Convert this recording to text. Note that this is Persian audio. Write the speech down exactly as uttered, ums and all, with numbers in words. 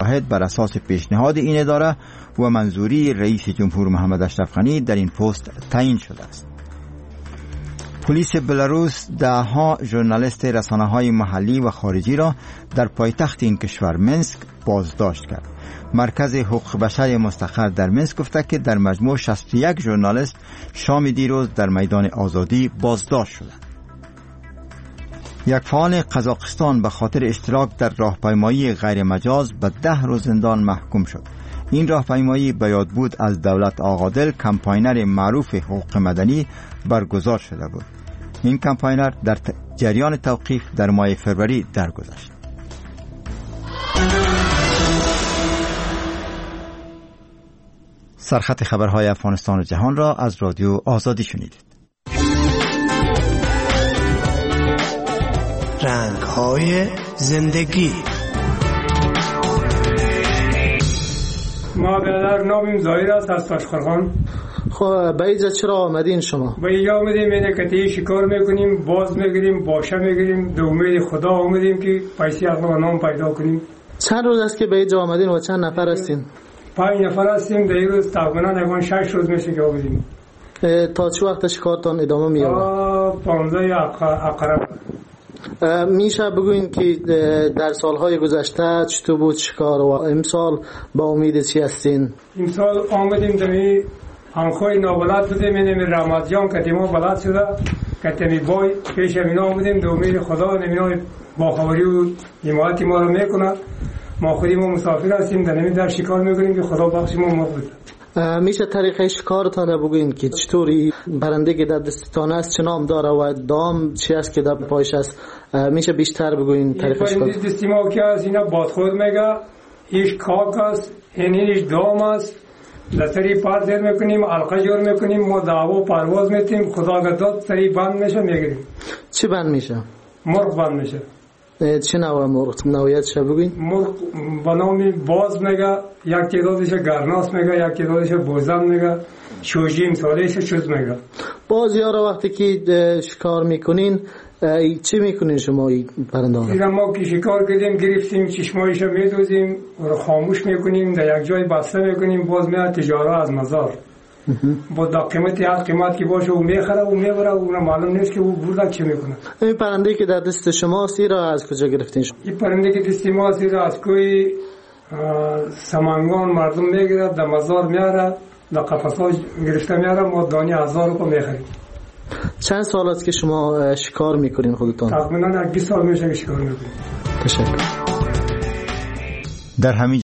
شواهد بر اساس پیشنهاد این اداره و منظوری رئیس جمهور محمد اشرف غنی در این پست تعیین شده است. پلیس بلاروس دهها ژورنالیست رسانه‌های محلی و خارجی را در پایتخت این کشور منسک بازداشت کرد. مرکز حقوق بشر مستقر در منسک گفته که در مجموع شصت و یک ژورنالیست شام دیروز در میدان آزادی بازداشت شدند. یک فعال قزاقستان به خاطر اشتراک در راهپیمایی غیر مجاز به ده روز زندان محکوم شد. این راهپیمایی به یاد بود از دولت آقادل، کمپاینر معروف حقوق مدنی، برگزار شده بود. این کمپاینر در جریان توقیف در ماه فروری درگذشت. سرخط خبرهای افغانستان و جهان را از رادیو آزادی شنیدید. رنگ‌های زندگی. ما برادر نامیم ظاهر است از تاشقرغان. خب به اینجا چرا آمدین شما؟ به اینجا آمدیم اینه که شکار میکنیم، باز میگیریم، باشه میگیریم، به امید خدا آمدیم که پیسی عقل و نام پیدا کنیم. چند روز است که به اینجا آمدین و چند نفر هستین؟ پنج نفر هستیم. در این روز تقریبا نگون شش روز میشه که آمدیم. تا چه وقت شکارتان ادامه میاد؟ تا پانزده عقرب. میشه بگوین که در سالهای گذشته چطور بود شکار و امسال با امید چی هستین؟ امسال آمدیم دمی انخوی نابلد بودیم، اینمی رمضان که دیما بلد شده که تمی بای پیش امینا آمدیم دو امید خدا نمینا باخبری و حمایت ما رو میکنه. ما خودی ما مسافر هستیم در نمی در شکار میکنیم که خدا بخش ما ما بود. میشه طریقه شکارتان بگوین که چطوری برنده که در دستتان است چه نام داره و دام چی است که در پایش است؟ میشه بیشتر بگوین طریقه شکار؟ این دستی ما که است اینا بادخور میگه، ایش کاک است، این ایش دام است. لسری پار زیر میکنیم، علقه جور میکنیم، ما دعوا پرواز میتیم، خدا گداد سری بند میشه میگیریم. چی بند میشه؟ مرغ بند میشه. چه نوع مرغ؟ نوعیتش بگوین؟ مرغ به نام باز میگه، یک تعدادش گرناس میگه، یک تعدادش بوزن میگه، شوجیم سالش چوز میگه. باز یارا وقتی که شکار میکنین چی میکنین شما این پرنده ها؟ ما که شکار کردیم گرفتیم چشمایش رو میدوزیم و خاموش میکنیم، در یک جای بسته میکنیم، باز میاد تجاره از مزار با دا قیمتی هر قیمت که باشه او میخره و میبره و اون معلوم نیست که او برده چه میکنه. این پرنده که در دست شما سی را از کجا گرفتین شما؟ این پرنده که دست ما سی را از کوی سمنگان مردم میگیره در مزار میاره، در قفص گرفته میاره، ما دانی هزار رو میخریم. چند سال است که شما شکار میکنین خودتان؟ تقریبا یک بیست سال میشه که شکار میکنیم. تشکر. در همین